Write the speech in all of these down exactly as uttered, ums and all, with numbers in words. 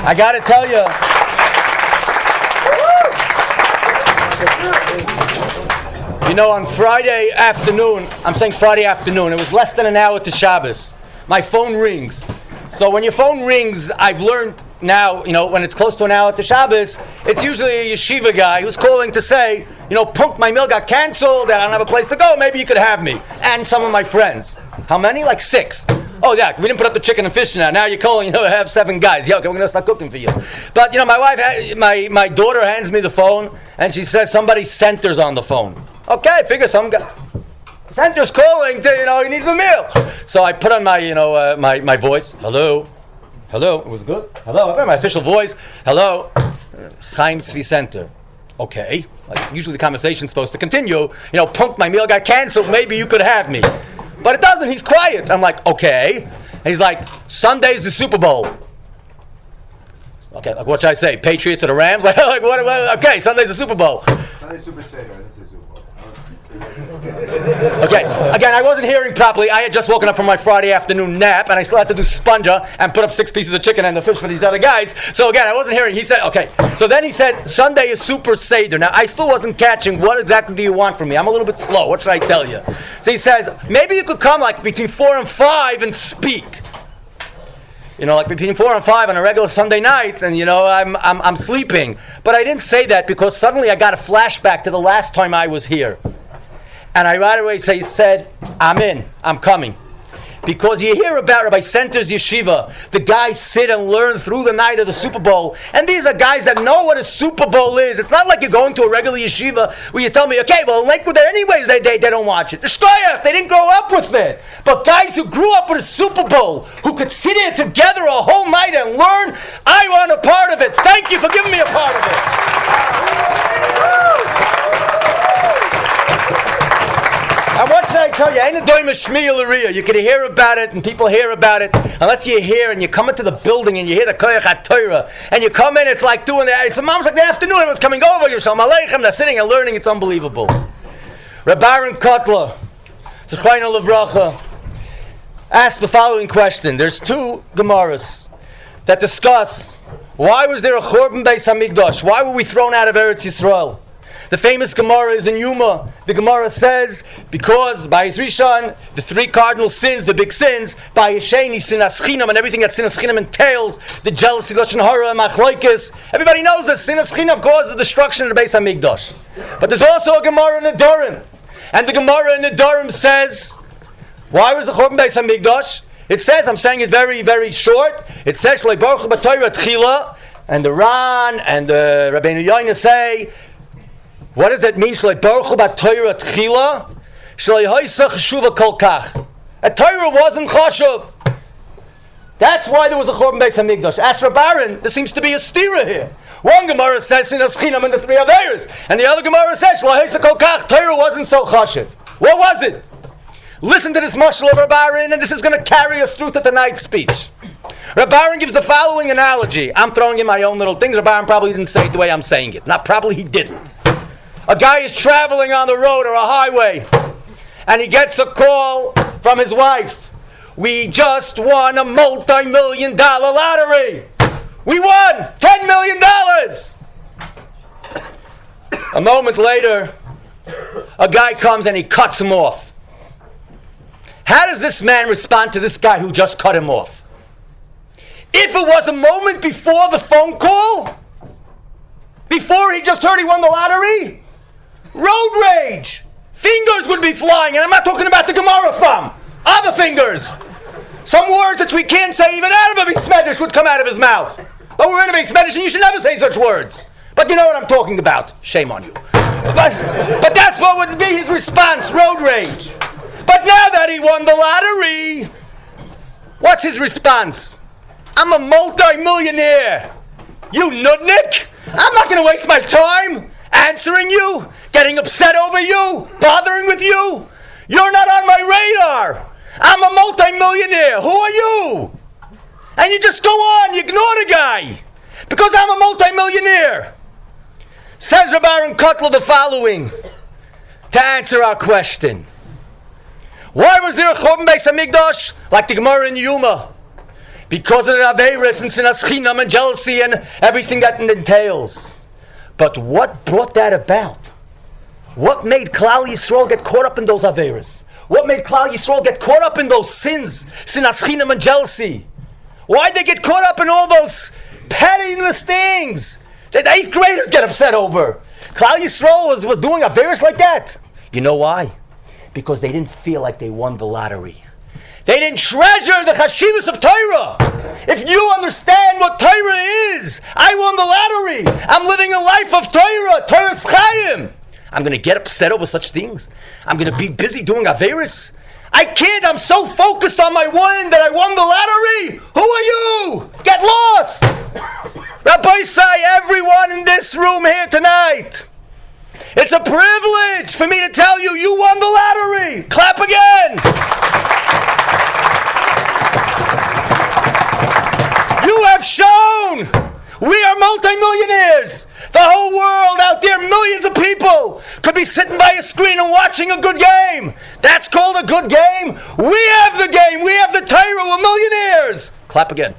I got to tell you. You know, on Friday afternoon, I'm saying Friday afternoon, it was less than an hour to Shabbos. My phone rings. So when your phone rings, I've learned now, you know, when it's close to an hour to Shabbos, it's usually a yeshiva guy who's calling to say, you know, Punk, my meal got canceled, I don't have a place to go, maybe you could have me. And some of my friends. How many? Like six. Oh, yeah, we didn't put up the chicken and fish now. Now you're calling, you know, I have seven guys. Yeah, okay, we're going to start cooking for you. But, you know, my wife, my, my daughter hands me the phone, and she says somebody centers on the phone. Okay, figure some guy. Center's calling to, you know, he needs a meal. So I put on my, you know, uh, my, my voice. Hello. Hello. It was good. Hello. My official voice. Hello. Chaim Tzvi Center. Okay. Like, usually the conversation's supposed to continue. You know, Punk, my meal got canceled. Maybe you could have me. But it doesn't. He's quiet. I'm like, okay. And he's like, Sunday's the Super Bowl. Okay, like what should I say? Patriots or the Rams? Like, like what, what? Okay, Sunday's the Super Bowl. Sunday's Super Seder. I didn't say Super Bowl. Okay, again, I wasn't hearing properly. I had just woken up from my Friday afternoon nap, and I still had to do sponja and put up six pieces of chicken and the fish for these other guys. So again, I wasn't hearing. He said, okay. So then he said, Sunday is Super Seder. Now, I still wasn't catching what exactly do you want from me. I'm a little bit slow. What should I tell you? So he says, maybe you could come like between four and five and speak. You know, like between four and five on a regular Sunday night, and you know, I'm I'm I'm sleeping. But I didn't say that because suddenly I got a flashback to the last time I was here. And I right away say, he said, I'm in, I'm coming. Because you hear about Rabbi Center's yeshiva, the guys sit and learn through the night of the Super Bowl. And these are guys that know what a Super Bowl is. It's not like you're going to a regular yeshiva where you tell me, okay, well, in Lakewood, anyways, they, they, they don't watch it. The Shkoyach, they didn't grow up with it. But guys who grew up with a Super Bowl, who could sit here together a whole night and learn, I want a part of it. Thank you for giving me a part of it. And what should I tell you? Ain't a doim shmiya l'riyah. You can hear about it, and people hear about it. Unless you're here and you come into the building and you hear the koyach HaTorah, and you come in, it's like doing the, it's almost like the afternoon. Everyone's coming over. You're shalom aleichem. They're sitting and learning. It's unbelievable. Reb Aaron Kotler, Zechayna Livracha, asked the following question. There's two Gemaras that discuss why was there a Churban Beis Hamikdash? Why were we thrown out of Eretz Yisrael? The famous Gemara is in Yuma. The Gemara says, because by Yis Rishon, the three cardinal sins, the big sins, by Yisheni, Sinas Chinam, and everything that Sinas Chinam entails, the jealousy, Lashon Hara, Machloikis, everybody knows that Sinas Chinam causes the destruction of the Beis HaMikdash. But there's also a Gemara in the Durham. And the Gemara in the Durham says, why was the Churban Beis HaMikdash? It says, I'm saying it very, very short, it says, Shlei Baruch Hu B'Torah Tchila, and the Ran and the Rabbeinu Yoina say, what does that mean? Shlei Baruch Hu B'Torah Tchila, Shlei Hoysach Shuva Kol Kach. A Torah wasn't chashuv. That's why there was a Churban Beis HaMikdash. Ask Reb Aaron, there seems to be a stira here. One Gemara says Sinas Chinam and the three Averos, and the other Gemara says Shlei Hoysach Kol Kach. Torah wasn't so chashuv. What was it? Listen to this mashal of Reb Aaron, and this is going to carry us through to tonight's speech. Reb Aaron gives the following analogy. I'm throwing in my own little things. Reb Aaron probably didn't say it the way I'm saying it. Not probably, he didn't. A guy is traveling on the road or a highway, and he gets a call from his wife. We just won a multi-million dollar lottery. We won ten million dollars. A moment later, a guy comes and he cuts him off. How does this man respond to this guy who just cut him off? If it was a moment before the phone call, before he just heard he won the lottery, road rage, fingers would be flying, and I'm not talking about the Gemara thumb, other fingers. Some words that we can't say even out of a Beis Medrash would come out of his mouth. But we're in a Beis Medrash and you should never say such words. But you know what I'm talking about. Shame on you. But, but that's what would be his response, road rage. But now that he won the lottery, what's his response? I'm a multi-millionaire. You nudnik? I'm not going to waste my time answering you, getting upset over you, bothering with you. You're not on my radar. I'm a multi-millionaire. Who are you? And you just go on, you ignore the guy. Because I'm a multi-millionaire. Says Reb Aaron Kotler the following to answer our question. Why was there a Churban Beis HaMikdash? Like the Gemara in Yuma. because of the Averis and Sinas Chinam and jealousy and everything that it entails. But what brought that about? What made Klal Yisrael get caught up in those Averis? What made Klal Yisrael get caught up in those sins, Sinas Chinam and jealousy? Why'd they get caught up in all those pettiness things that the eighth graders get upset over? Klal Yisrael was, was doing Averis like that. You know why? Because they didn't feel like they won the lottery. They didn't treasure the chashivas of Torah. If you understand what Torah is, I won the lottery. I'm living a life of Torah. Torah's Chaim. I'm going to get upset over such things. I'm going to be busy doing Averis. I can't. I'm so focused on my win that I won the lottery. Who are you? Get lost. Rabbi Say, everyone in this room here tonight, it's a privilege for me to tell you, you won the lottery. Clap again. You have shown we are multimillionaires. The whole world out there, millions of people, could be sitting by a screen and watching a good game. That's called a good game. We have the game. We have the Torah. We're millionaires. Clap again.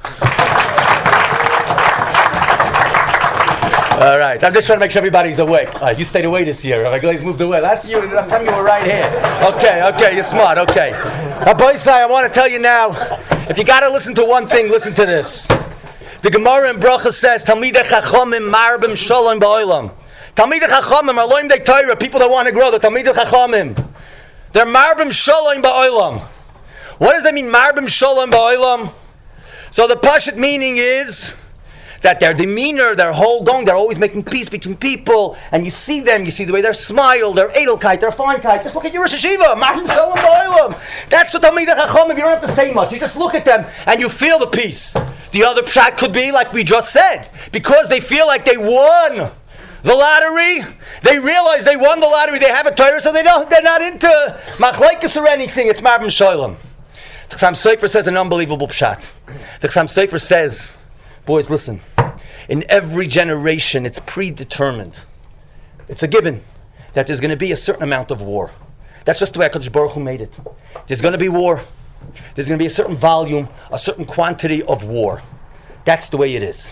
All right, I'm just trying to make sure everybody's awake. Uh, you stayed away this year. Rabbi Glaze moved away. Last year, last time you were right here. Okay, okay, you're smart. Okay. Rabbi Say, I want to tell you now, if you got to listen to one thing, listen to this. The Gemara in Bracha says, Talmidei Chachamim marbim shalom ba'olam. Talmidei Chachamim are loim dei Torah, people that want to grow. The Talmidei Chachamim, they're marbim shalom ba'olam. What does that mean, marbim shalom ba'olam? So the pashut meaning is that their demeanor, their whole going, they're always making peace between people, and you see them, you see the way they smile, they're edelkeit, they're feinkeit. Just look at your Rosh Hashiva, marbim shalom ba'olam. That's what Talmidei Chachamim. You don't have to say much. You just look at them and you feel the peace. The other pshat could be like we just said, because they feel like they won the lottery. They realize they won the lottery. They have a Torah, so they don't. They're not into machlekes or anything. It's marbim shalom. The Chassam Sofer says an unbelievable pshat. The Chassam Sofer says, boys, listen. In every generation, it's predetermined. It's a given that there's going to be a certain amount of war. That's just the way HaKadosh Baruch Hu made it. There's going to be war. There's going to be a certain volume, a certain quantity of war. That's the way it is.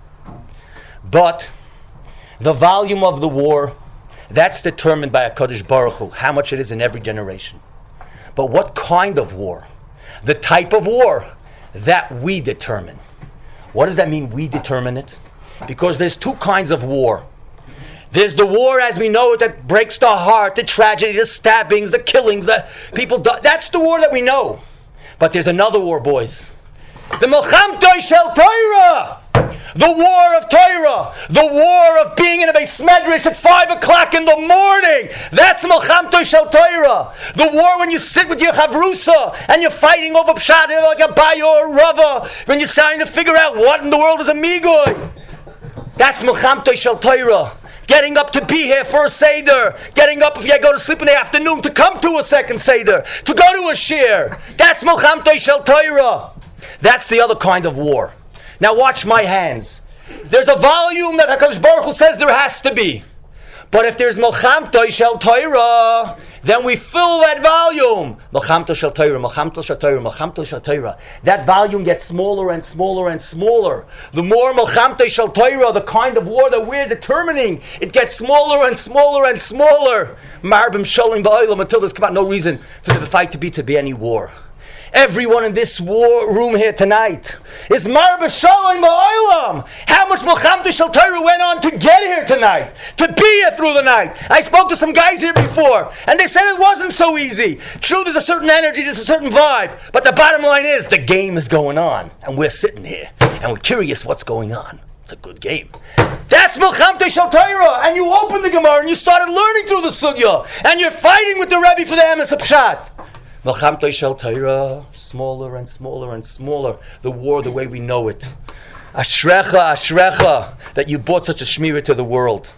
But the volume of the war, that's determined by HaKadosh Baruch Hu, how much it is in every generation. But what kind of war? The type of war, that we determine. What does that mean, we determine it? Because there's two kinds of war. There's the war as we know it that breaks the heart, the tragedy, the stabbings, the killings, the people die. That's the war that we know. But there's another war, boys. The Milchamtoi Shel Torah. The war of Torah. The war of being in a Beis Medrash at five o'clock in the morning. That's Milchamtoi Shel Torah. The war when you sit with your Chavrusa and you're fighting over Pshat like a Bayo or Rava. When you're starting to figure out what in the world is a Migoy. That's Milchamtoi Shel Torah. Getting up to be here for a Seder. Getting up if you go to sleep in the afternoon to come to a second Seder. To go to a shir. That's Milchamtoi Shel Torah. That's the other kind of war. Now watch my hands. There's a volume that HaKadosh Baruch Hu says there has to be. But if there's Milchamtoi Shel Torah, then we fill that volume. Milchamtoi Shel Torah, Milchamtoi Shel Torah, Milchamtoi Shel Torah. That volume gets smaller and smaller and smaller. The more Milchamtoi Shel Torah, the kind of war that we're determining, it gets smaller and smaller and smaller. Marbim Shalom Ba'olam, until there's come out no reason for the fight to be to be any war. Everyone in this war room here tonight is Marbim Shalom Ba'olam. How much Milchamtoi Shel Torah went on to get here tonight, to be here through the night. I spoke to some guys here before, and they said it wasn't so easy. True, there's a certain energy, there's a certain vibe, but the bottom line is the game is going on, and we're sitting here, and we're curious what's going on. It's a good game. That's Milchamtoi Shel Torah, and you open the Gemara, and you started learning through the Sugya, and you're fighting with the Rebbe for the Emes Pshat. Milchamtoi Shel Torah, smaller and smaller and smaller. The war the way we know it. Ashrecha, Ashrecha, that you brought such a shmirah to the world.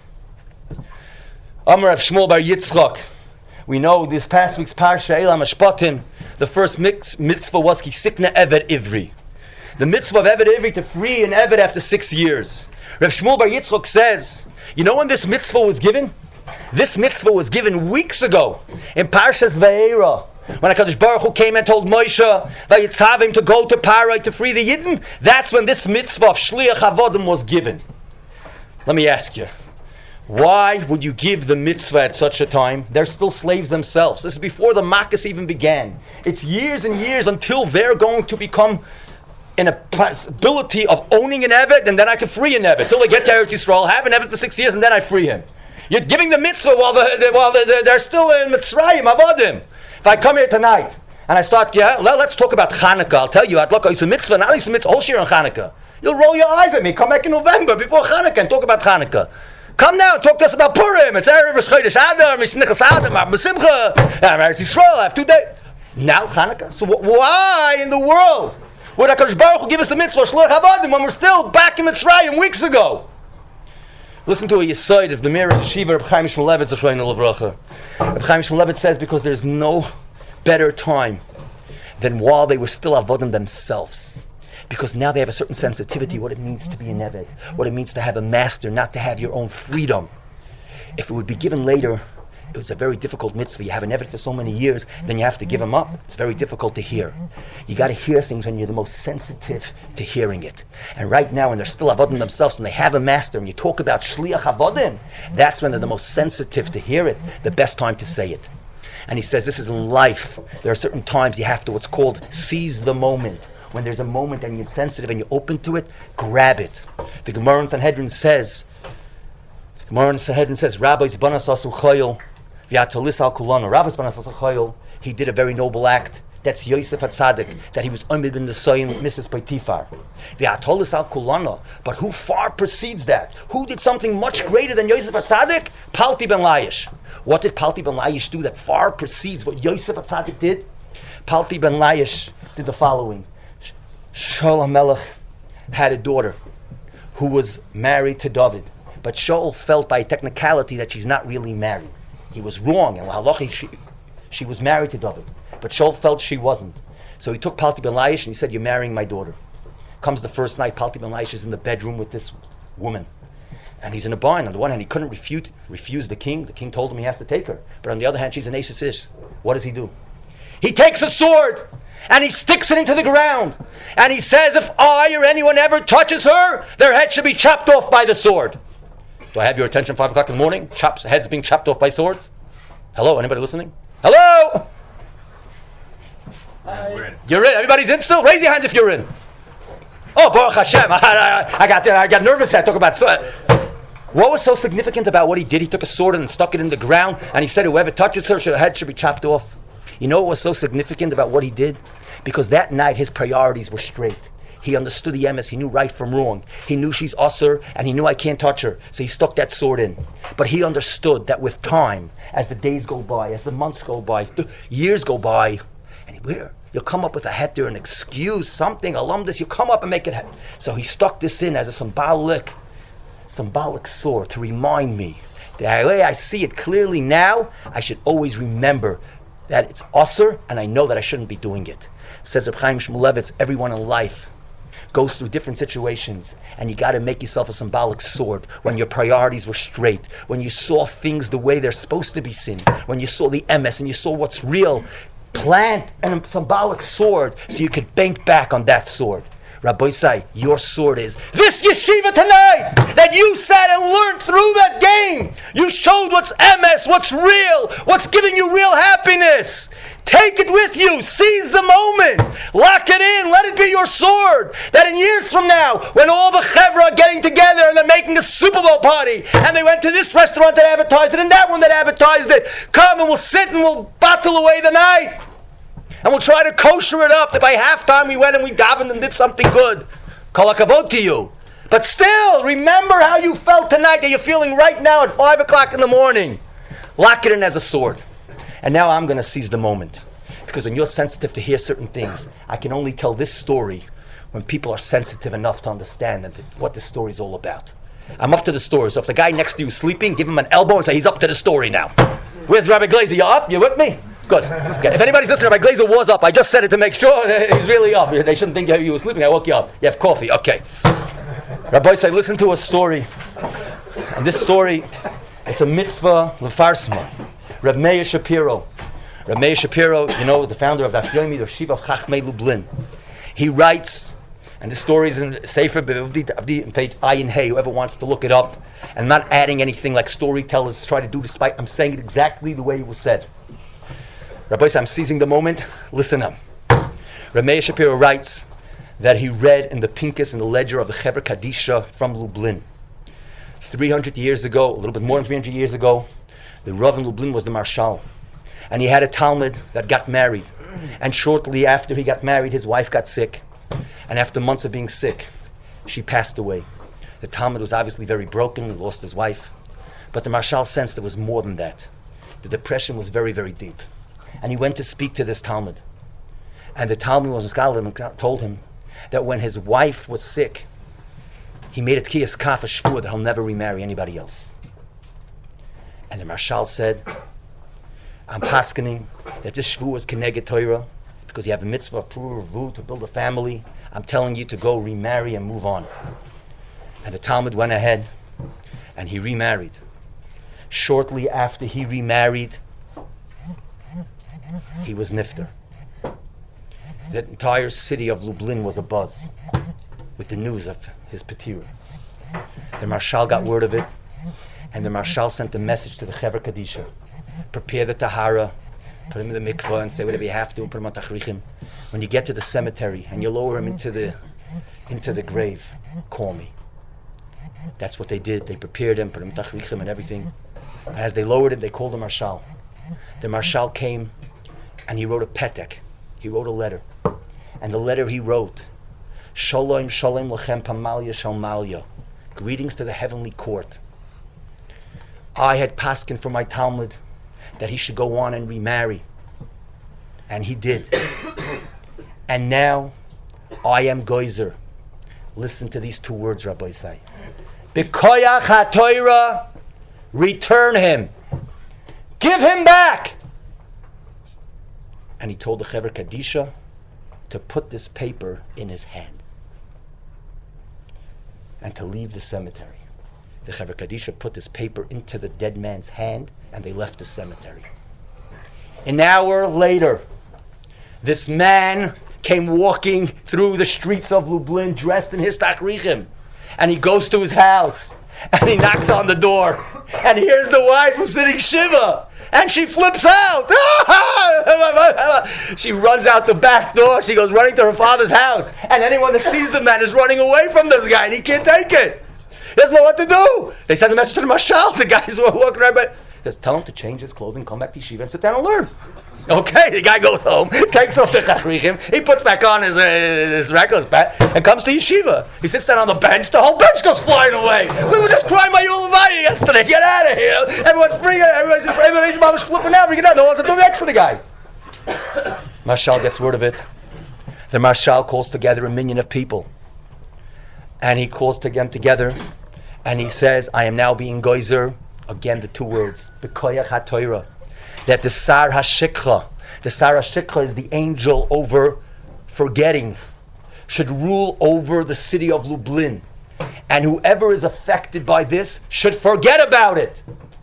Amar Rav Shmuel Bar Yitzchak. We know this past week's Parsha, Eila Mashpatim, the first mix, mitzvah was Kisikna Eved Ivri. The mitzvah of Eved Ivri to free an Eved after six years. Rav Shmuel Bar Yitzchak says, you know when this mitzvah was given? This mitzvah was given weeks ago in Parshas Vayera. When HaKadosh Baruch Hu came and told Moshe, Vayitzav to go to Parai to free the Yidden, that's when this mitzvah of Shliach Avodim was given. Let me ask you, why would you give the mitzvah at such a time? They're still slaves themselves. This is before the Makkos even began. It's years and years until they're going to become in a possibility of owning an Eved, and then I can free an Eved. Till they get to Eretz Yisrael, have an Eved for six years, and then I free him. You're giving the mitzvah while, the, the, while the, the, they're still in Mitzrayim, Avodim. If I come here tonight, and I start, yeah, well, let's talk about Hanukkah. I'll tell you, I'd look, it's a mitzvah, now it's a mitzvah, whole year on Hanukkah. You'll roll your eyes at me. Come back in November, before Hanukkah, and talk about Hanukkah. Come now, talk to us about Purim. It's Erev Chodesh Adar, Mishnichas Adam, B'Simcha, Eretz Yisrael. I have two days. Now Hanukkah. So wh- why in the world would HaKadosh Baruch Hu give us the mitzvah Shliach Avodim when we're still back in Mitzrayim weeks ago? Listen to a Yesod of the Meir's Yeshiva, Reb Chaim Shmulevitz, Zechreinu Livracha. Reb Chaim Shmulevitz says because there's no better time than while they were still Avodim themselves. Because now they have a certain sensitivity, what it means to be an Eved, what it means to have a master, not to have your own freedom. If it would be given later, it was a very difficult mitzvah. You have an Eved for so many years, then you have to give him up. It's very difficult to hear. You got to hear things when you're the most sensitive to hearing it. And right now, when they're still Avodim themselves and they have a master, and you talk about Shliach Avodim, that's when they're the most sensitive to hear it, the best time to say it. And he says this is in life. There are certain times you have to, what's called, seize the moment. When there's a moment and you're sensitive and you're open to it, grab it. The Gemara in Sanhedrin says, the Gemara in Sanhedrin says, Rabbi's banas asu chayil, v'yatalis al kulana. Rabbi's banas asu chayil, he did a very noble act. That's Yosef HaTzadik, that he was umid bin the soyin with Missus Potifar. V'yatalis al kulana. But who far precedes that? Who did something much greater than Yosef HaTzadik? Palti ben Laish. What did Palti ben Laish do that far precedes what Yosef HaTzadik did? Palti ben Laish did the following. Shaul HaMelech had a daughter who was married to David, but Shaul felt by technicality that she's not really married. He was wrong, and halachi she, she was married to David, but Shaul felt she wasn't. So he took Palti ben Laish and he said, "You're marrying my daughter." Comes the first night, Palti ben Laish is in the bedroom with this woman, and he's in a bind. On the one hand, he couldn't refute, refuse the king. The king told him he has to take her, but on the other hand, she's an Ashes Ish. What does he do? He takes a sword and he sticks it into the ground. And he says, if I or anyone ever touches her, their head should be chopped off by the sword. Do I have your attention five o'clock in the morning? Chops, heads being chopped off by swords? Hello, anybody listening? Hello? Hi. You're in. Everybody's in still? Raise your hands if you're in. Oh, Baruch Hashem. I, I, I, got, I got nervous. I talk about sword. What was so significant about what he did? He took a sword and stuck it in the ground, and he said, whoever touches her, her head should be chopped off. You know what was so significant about what he did? Because that night his priorities were straight. He understood the emes. He knew right from wrong. He knew she's usher, and he knew I can't touch her. So he stuck that sword in. But he understood that with time, as the days go by, as the months go by, the years go by, and he, you'll come up with a heter, an excuse, something, alumnus, you come up and make it. Het. So he stuck this in as a symbolic, symbolic sword to remind me that the way I see it clearly now, I should always remember that it's usher, and I know that I shouldn't be doing it. Says Reb Chaim Shmulevitz, everyone in life goes through different situations, and you got to make yourself a symbolic sword when your priorities were straight, when you saw things the way they're supposed to be seen, when you saw the emes and you saw what's real. Plant a symbolic sword so you could bank back on that sword. Rabbi Say, your sword is this yeshiva tonight that you sat and learned through that game. You showed what's emes, what's real, what's giving you real happiness. Take it with you. Seize the moment. Lock it in. Let it be your sword. That in years from now, when all the chevra are getting together and they're making a Super Bowl party, and they went to this restaurant that advertised it and that one that advertised it, come and we'll sit and we'll battle away the night. And we'll try to kosher it up that by halftime we went and we davened and did something good. Kol hakavod to you. But still, remember how you felt tonight that you're feeling right now at five o'clock in the morning. Lock it in as a sword. And now I'm going to seize the moment. Because when you're sensitive to hear certain things, I can only tell this story when people are sensitive enough to understand that th- what the story is all about. I'm up to the story. So if the guy next to you is sleeping, give him an elbow and say, he's up to the story now. Where's Rabbi Glazer? You up? You with me? Good. Okay. If anybody's listening, Rabbi Glazer was up. I just said it to make sure that he's really up. They shouldn't think you were sleeping. I woke you up. You have coffee. Okay. Rabbi say, listen to a story. And this story, it's a mitzvah lefarsma. Reb Meir Shapiro. Rav Meir Shapiro, you know, was the founder of the Yomi, the Shiva of Chachmei Lublin. He writes, and the story is in Sefer B'Avdi, in page Ayin Hey, whoever wants to look it up. I'm not adding anything like storytellers try to do, despite I'm saying it exactly the way it was said. Rabbi, I'm seizing the moment. Listen up. Rav Meir Shapiro writes that he read in the Pincus, in the ledger of the Chevra Kadisha from Lublin. three hundred years ago, a little bit more than three hundred years ago, the Rav in Lublin was the Marshal. And he had a Talmud that got married. And shortly after he got married, his wife got sick. And after months of being sick, she passed away. The Talmud was obviously very broken, he lost his wife. But the Marshal sensed there was more than that. The depression was very, very deep. And he went to speak to this Talmud. And the Talmud was a scholar and told him that when his wife was sick, he made a tkiyas kaf, a shvur, that he'll never remarry anybody else. And the Marshal said, I'm paskening that this shvur was keneged Torah, because you have a mitzvah of purur vu to build a family. I'm telling you to go remarry and move on. And the Talmud went ahead and he remarried. Shortly after he remarried, he was nifter. The entire city of Lublin was abuzz with the news of his petirah. The Marshal got word of it, and the Marshal sent a message to the Chevra Kadisha. Prepare the tahara, put him in the mikvah and say whatever you have to, put him on tachrichim. When you get to the cemetery and you lower him into the into the grave, call me. That's what they did. They prepared him, put him in tachrichim and everything. And as they lowered him, they called the Marshal. The Marshal came and he wrote a petek. He wrote a letter. And the letter he wrote, Shalom, Shalom, Lechem Pamalia Shalmalia. Greetings to the heavenly court. I had paskin for my Talmud that he should go on and remarry. And he did. And now, I am Geyser. Listen to these two words, Rabbi say. B'koyach HaTorah, return him. Give him back. And he told the Chevra Kadisha to put this paper in his hand and to leave the cemetery. The Chevra Kadisha put this paper into the dead man's hand and they left the cemetery. An hour later, this man came walking through the streets of Lublin dressed in his tachrichim, and he goes to his house and he knocks on the door, and here's the wife who's sitting shiva, and she flips out. She runs out the back door. She goes running to her father's house, and anyone that sees the man is running away from this guy, and he can't take it. He doesn't know what to do. They send a message to the Marshal. The guys who are walking right by, just tell him to change his clothing, come back to yeshiva, and sit down and learn. Okay, the guy goes home, takes off the chachrichim, he puts back on his, uh, his reckless bat, and comes to yeshiva. He sits down on the bench, the whole bench goes flying away. We were just crying by Yulavaya yesterday. Get out of here. Everyone's free, everybody's afraid, everybody's mom is flipping out. We get out, no one wants to do next to the guy. Marshal gets word of it. The Marshal calls together a million of people. And he calls to them together, and he says, I am now being Geyser. Again, the two words, B'koyach HaTorah. That the Sar HaShikha, the Sar HaShikha is the angel over forgetting, should rule over the city of Lublin. And whoever is affected by this should forget about it.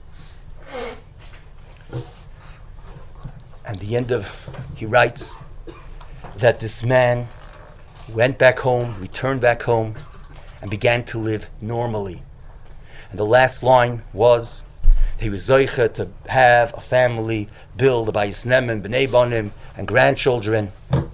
And the end of, he writes that this man went back home, returned back home, and began to live normally. And the last line was, he was zoicha to have a family, build a bayis nemen, b'nei bonim, and grandchildren.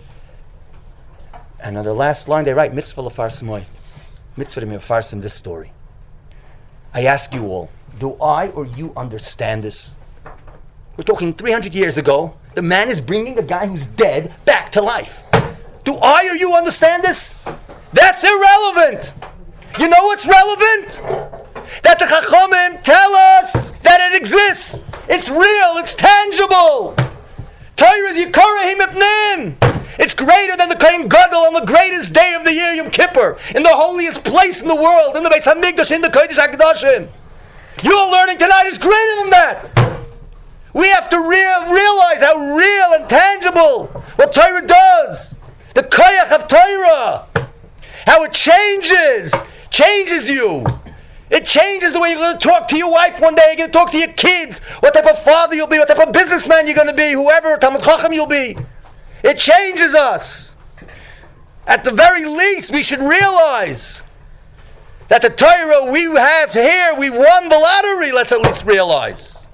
And on the last line they write, mitzvah lefarsim, mitzvah to mefarsim this story. I ask you all, do I or you understand this? We're talking three hundred years ago. The man is bringing a guy who's dead back to life. Do I or you understand this? That's irrelevant. You know what's relevant? That the Chachamim tell us that it exists. It's real. It's tangible. Torah is Yikorahim Ipnim. It's greater than the Kohen Gadol on the greatest day of the year, Yom Kippur, in the holiest place in the world, in the Beis Hamikdash, in the Kodesh HaKadoshim. Your learning tonight is greater than that. We have to real, realize how real and tangible what Torah does. The koyach of Torah. How it changes. Changes you. It changes the way you're going to talk to your wife one day, you're going to talk to your kids, what type of father you'll be, what type of businessman you're going to be, whoever, Talmud Chacham you'll be. It changes us. At the very least, we should realize that the Torah we have here, we won the lottery, let's at least realize.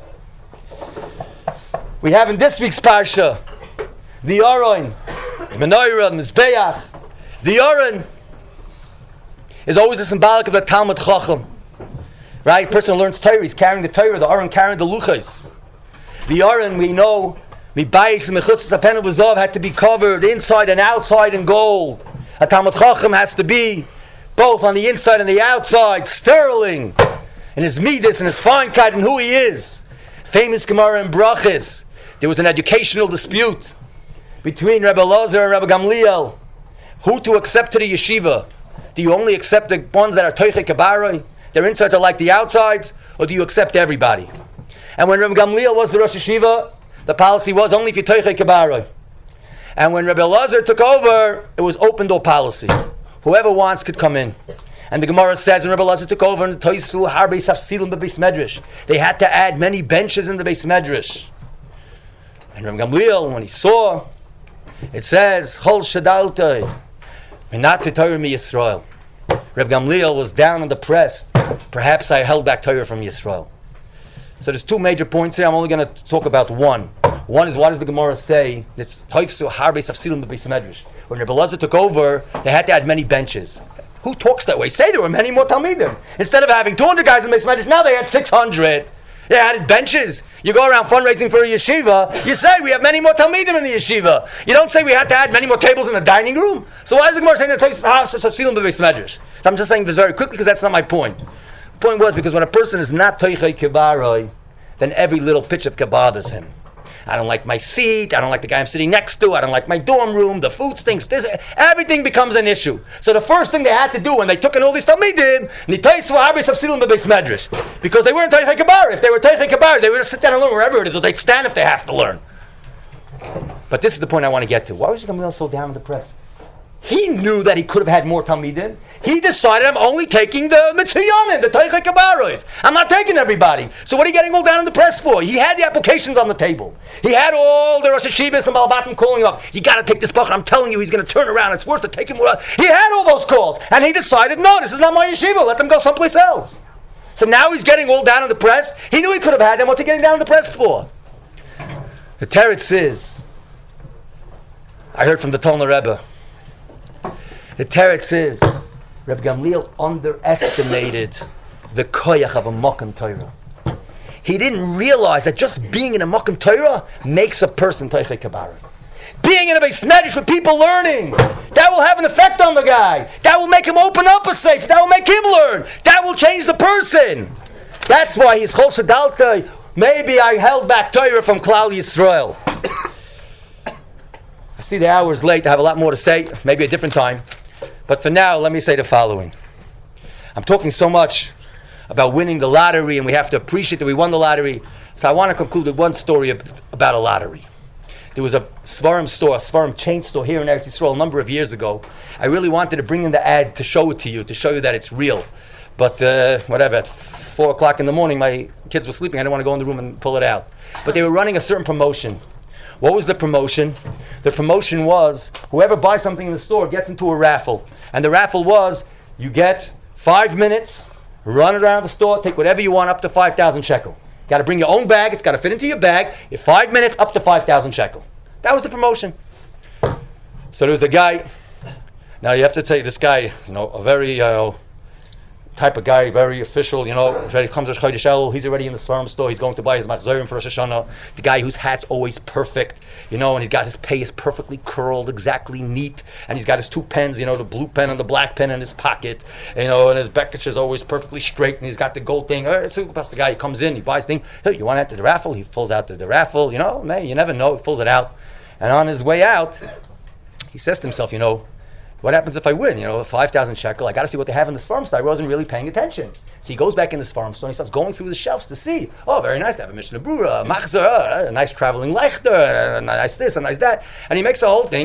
We have in this week's Parsha, the Aron, Menorah, Mizbeach. The Aron is always a symbolic of the Talmud Chacham. Right? A person learns Torah, he's carrying the Torah, the Aron carrying the Luchos. The Aron, we know, Mibayis and Mechutzas HaPen V'Zav had to be covered inside and outside in gold. A Talmud Chacham has to be both on the inside and the outside, sterling, in his midas and his feinkeit and who he is. Famous Gemara in Brachis. There was an educational dispute between Rebbe Elazar and Rebbe Gamliel. Who to accept to the yeshiva? Do you only accept the ones that are Toichei Kabaroi? Their insides are like the outsides? Or do you accept everybody? And when Rebbe Gamliel was the Rosh Yeshiva, the policy was only if you Toichei Kabaroi. And when Rebbe Elazar took over, it was open door policy. Whoever wants could come in. And the Gemara says when Rebbe Elazar took over, and the Toisu Harbe Safsilim Beis Medrash, they had to add many benches in the Beis Medrash. And Rebbe Gamliel, when he saw, it says, Chol Shadaltoi, Menat Torah mi Yisrael. Rebbe Gamliel was down and depressed. Perhaps I held back Torah from Yisrael. So there's two major points here. I'm only going to talk about one. One is, what does the Gemara say? It's Toifsu Harbe Safsilim Beis Medrash. When Rebbe Elazar took over, they had to add many benches. Who talks that way? Say there were many more Talmidim. Instead of having two hundred guys in Beis Medrash, now they had six hundred. They added benches. You go around fundraising for a yeshiva, you say we have many more Talmidim in the yeshiva. You don't say we had to add many more tables in the dining room. So why is the Gemara saying that Toifsu Harbe Safsilim Beis Medrash? So I'm just saying this very quickly because that's not my point. The point was because when a person is not Toichei Kabaroi, then every little pitch of bothers him. I don't like my seat. I don't like the guy I'm sitting next to. I don't like my dorm room. The food stinks. This, everything becomes an issue. So the first thing they had to do when they took in all these Talmidim, because they weren't Toichei Kabaroi. If they were Toichei Kabaroi, they would sit down and learn wherever it is, or they'd stand if they have to learn. But this is the point I want to get to. Why was Gamliel so down and depressed? He knew that he could have had more Talmidim. He decided, I'm only taking the Mitziyanim, the Toichei Kabarois. I'm not taking everybody. So what are you getting all down in the press for? He had the applications on the table. He had all the Rosh Hashivas and Balabatim calling him up. You got to take this bucket. I'm telling you, he's going to turn around. It's worth to take him. He had all those calls. And he decided, no, this is not my yeshiva. Let them go someplace else. So now he's getting all down in the press. He knew he could have had them. What's he getting down in the press for? The Teretz is, I heard from the Tolner Rebbe, the Teretz is, Reb Gamliel underestimated the koyach of a Mokum Torah. He didn't realize that just being in a Mokum Torah makes a person Toichei Kabaroi. Being in a Beis Medrash with people learning, that will have an effect on the guy. That will make him open up a safe. That will make him learn. That will change the person. That's why he's Chol Shadaltoi. Maybe I held back Torah from Klal Yisrael. I see the hour's late. I have a lot more to say. Maybe a different time. But for now, let me say the following. I'm talking so much about winning the lottery, and we have to appreciate that we won the lottery. So I want to conclude with one story about a lottery. There was a Svarim store, a Svarim chain store here in Eretz Yisrael a number of years ago. I really wanted to bring in the ad to show it to you, to show you that it's real. But uh, whatever, at four o'clock in the morning, my kids were sleeping. I didn't want to go in the room and pull it out. But they were running a certain promotion. What was the promotion? The promotion was whoever buys something in the store gets into a raffle. And the raffle was, you get five minutes, run around the store, take whatever you want up to five thousand shekel. Got to bring your own bag, it's got to fit into your bag. In five minutes, up to five thousand shekel. That was the promotion. So there was a guy, now you have to say this guy, you know, a very uh, type of guy, very official, you know, ready comes to Chodesh Elul, he's already in the Svarim store, he's going to buy his machzorim for Rosh Hashanah. The guy whose hat's always perfect, you know, and he's got his pay is perfectly curled, exactly neat, and he's got his two pens, you know, the blue pen and the black pen in his pocket, you know, and his Bekach is always perfectly straight, and he's got the gold thing. Uh, so that's the guy, he comes in, he buys thing, hey, you want to enter the raffle? He pulls out the, the raffle, you know, man, you never know, he pulls it out. And on his way out, he says to himself, you know, what happens if I win? You know, five thousand shekel, I got to see what they have in the Svarim store. I wasn't really paying attention. So he goes back in the Svarim store and he starts going through the shelves to see, oh, very nice to have a Mishnah Brura, a Machzor, a nice traveling Leichter, a nice this, a nice that. And he makes the whole thing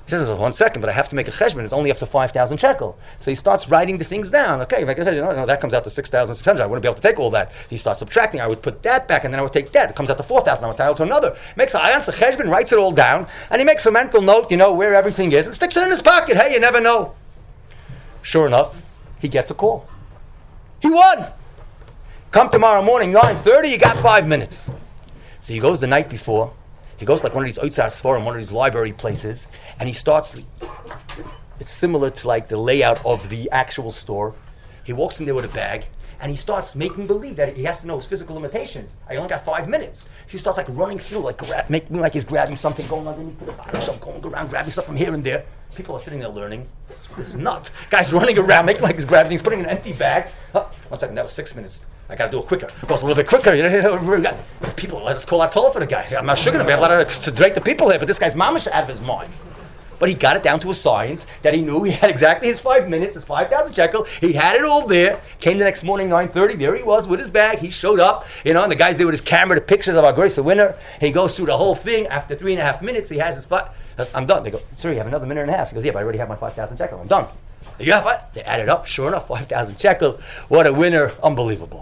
He says, one second, but I have to make a cheshbon. It's only up to five thousand shekel. So he starts writing the things down. Okay, make a cheshbon. No, no, that comes out to six thousand six hundred. I wouldn't be able to take all that. He starts subtracting. I would put that back, and then I would take that. It comes out to four thousand. I would title to another. Makes a answer cheshbon, writes it all down, and he makes a mental note, you know, where everything is, and sticks it in his pocket. Hey, you never know. Sure enough, he gets a call. He won. Come tomorrow morning, nine thirty, you got five minutes. So he goes the night before. He goes like one of these Oitzar Sforim, one of these library places, and he starts, it's similar to like the layout of the actual store. He walks in there with a bag, and he starts making believe that he has to know his physical limitations. I only got five minutes. So he starts like running through, like grab, making like he's grabbing something, going underneath the bottom, so going around, grabbing stuff from here and there. People are sitting there learning. This, this nut. Guy's running around, making like he's grabbing things, putting in an empty bag. Oh, one second, that was six minutes. I got to do it quicker. It goes a little bit quicker. You know, people, let us call out Tola for the guy. I'm not sugar him. We have a lot of to drink the people here, but this guy's mamish out of his mind. But he got it down to a science that he knew he had exactly his five minutes, his five thousand shekel. He had it all there. Came the next morning, nine thirty. There he was with his bag. He showed up, you know, and the guy's there with his camera, the pictures of our Grace the winner. He goes through the whole thing. After three and a half minutes, he has his five. I'm done. They go, sir, you have another minute and a half. He goes, yeah, but I already have my five thousand shekel. I'm done. You have what? They added up. Sure enough, five thousand shekel. What a winner. Unbelievable.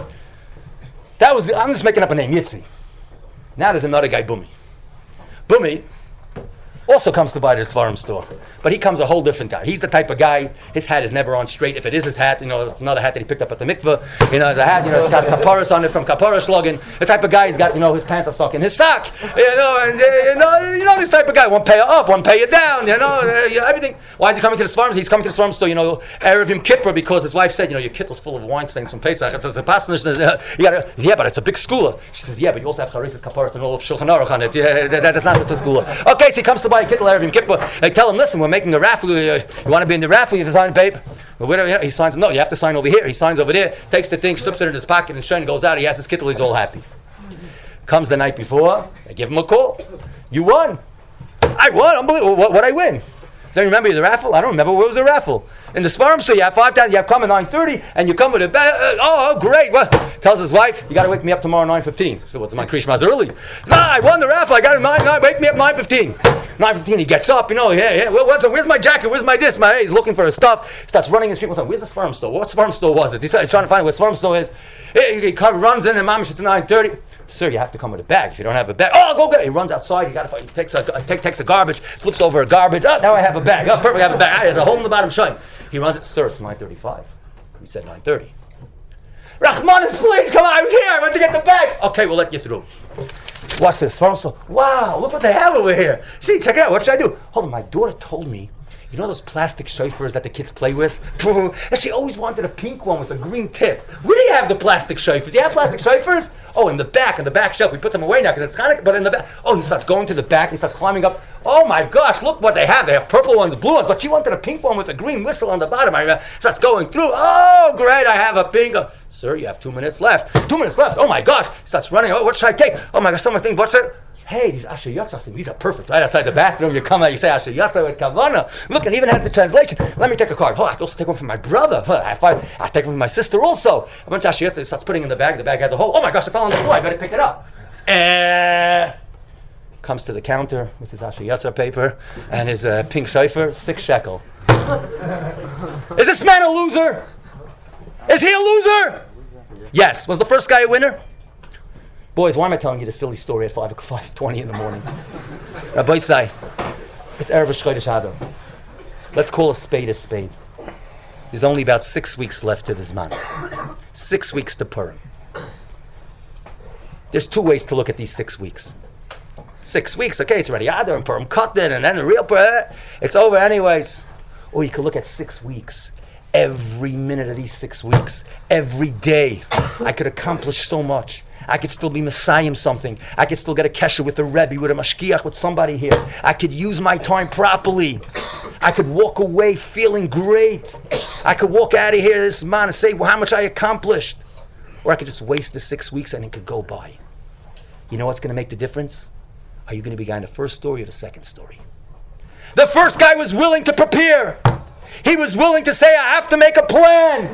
That was, I'm just making up a name, Yitzi. Now there's another guy, Bumi. Bumi also comes to buy the Svarim store. But he comes a whole different guy. He's the type of guy, his hat is never on straight. If it is his hat, you know, it's another hat that he picked up at the mikveh. You know, it's a hat, you know, it's got kaparas on it from kapara shlogan. The type of guy, he's got, you know, his pants are stuck in his sock. You know, and, uh, you know, you know this type of guy. One pay you up, one pay you down, you know, uh, you know, everything. Why is he coming to the Svarim? He's coming to the Svarim store, you know, Erev Yom Kippur, because his wife said, you know, your kittel's full of wine stains from Pesach. It says, uh, you gotta, yeah, but it's a big schooler. She says, yeah, but you also have charisas, kaparas, and all of Shulchan Aruch on it. Yeah, that, that's not such a schooler. Okay, so he comes to buy a kittel Erev Yom Kippur. They tell him, listen, we're making a raffle. You, you want to be in the raffle? You have to sign the paper. Well, whatever, he signs. No, you have to sign over here. He signs over there. Takes the thing, slips it in his pocket, and Shen goes out. He has his kittel. He's all happy. Comes the night before. They give him a call. You won. I won. Unbelievable. What? What I win? Don't you remember the raffle? I don't remember. Where was the raffle? In the Svarim store, you have five thousand. You have come at nine thirty, and you come with a ba- uh, oh, oh, great! Well, tells his wife, you got to wake me up tomorrow nine fifteen. So what's my krishmas early? No, I won the raffle. I got it nine nine. Wake me up nine fifteen. Nine fifteen. He gets up. You know, yeah, yeah. Well, what's where's my jacket? Where's my this? My he's looking for his stuff. Starts running in the street. What's up? Where's the Svarim store? What Svarim store was it? He's trying to find where Svarim store is. He, he runs in, and mom, it's nine thirty. Sir, you have to come with a bag. If you don't have a bag, oh, go get it. He runs outside. He got to. He takes a take, takes a garbage, flips over a garbage. Oh, now I have a bag. Oh, perfect. I have a bag. Ah, there's a hole in the bottom. Shine. He runs it. Sir, it's nine thirty-five. We said nine thirty. Rahmanis, please come on. I was here. I went to get the bag. Okay, we'll let you through. Watch this. Wow, look what they have over here. See, check it out. What should I do? Hold on. My daughter told me. You know those plastic shofars that the kids play with? And she always wanted a pink one with a green tip. Where do you have the plastic shofars? Do you have plastic shofars? Oh, in the back, on the back shelf. We put them away now because it's kind of, but in the back. Oh, he starts going to the back. He starts climbing up. Oh my gosh, look what they have. They have purple ones, blue ones, but she wanted a pink one with a green whistle on the bottom. I remember. Starts going through. Oh, great, I have a pink. Oh, sir, you have two minutes left. Two minutes left. Oh my gosh. He starts running. Oh, what should I take? Oh my gosh, someone think, what's it? Hey, these Asher Yatza things, these are perfect. Right outside the bathroom, you come out, you say Asher Yatza with Kavana. Look, and even has the translation. Let me take a card. Oh, I can also take one from my brother. Oh, I find, I'll take one from my sister also. A bunch of Asher Yatza, he starts putting in the bag. The bag has a hole. Oh my gosh, it fell on the floor. I better pick it up. Uh, comes to the counter with his Asher Yatza paper and his uh, pink shofar, six shekel. Is this man a loser? Is he a loser? Yes. Was the first guy a winner? Boys, why am I telling you this silly story at five twenty in the morning? Rabbi say, it's Erev Chodesh Adar. Let's call a spade a spade. There's only about six weeks left to this month. Six weeks to Purim. There's two ways to look at these six weeks. Six weeks, okay, it's already Adar and Purim cut it, and then the real Purim, it's over anyways. Or you could look at six weeks. Every minute of these six weeks, every day, I could accomplish so much. I could still be Messiah something. I could still get a kesher with a Rebbe, with a Mashkiach, with somebody here. I could use my time properly. I could walk away feeling great. I could walk out of here this man and say well, how much I accomplished. Or I could just waste the six weeks and it could go by. You know what's going to make the difference? Are you going to be guy in the first story or the second story? The first guy was willing to prepare. He was willing to say, I have to make a plan.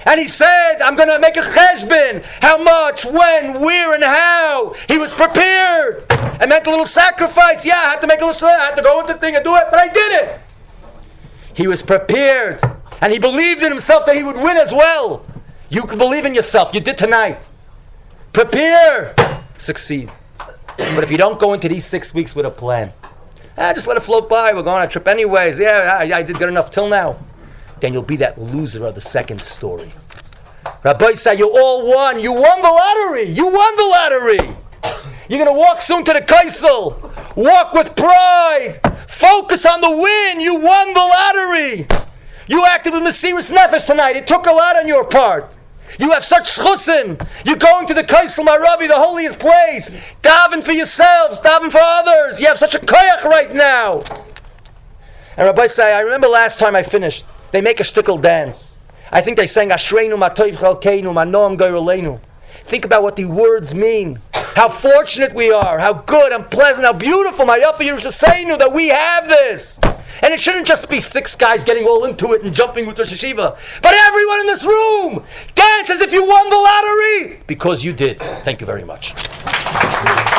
And he said, I'm going to make a cheshbon. How much, when, where, and how. He was prepared. It meant a little sacrifice. Yeah, I had to make a little, I had to go into the thing and do it, but I did it. He was prepared. And he believed in himself that he would win as well. You can believe in yourself. You did tonight. Prepare. Succeed. But if you don't go into these six weeks with a plan, ah, just let it float by. We're going on a trip anyways. Yeah, I, I did good enough till now. Then you'll be that loser of the second story. Rabbi said, you all won. You won the lottery. You won the lottery. You're going to walk soon to the Kaisel. Walk with pride. Focus on the win. You won the lottery. You acted with Mesiras Nefesh tonight. It took a lot on your part. You have such schusim. You're going to the Kaisel Maravi, the holiest place. Daven for yourselves. Daven for others. You have such a koyach right now. And Rabbi say, I remember last time I finished, they make a shtickle dance. I think they sang Ashreinu Matoiv Chalkeinu Manoam Goyraleinu. Think about what the words mean. How fortunate we are. How good and pleasant. How beautiful. My Yafa Yerushalayinu that we have this. And it shouldn't just be six guys getting all into it and jumping with Rosh Hashiva. But everyone in this room dance as if you won the lottery. Because you did. Thank you very much.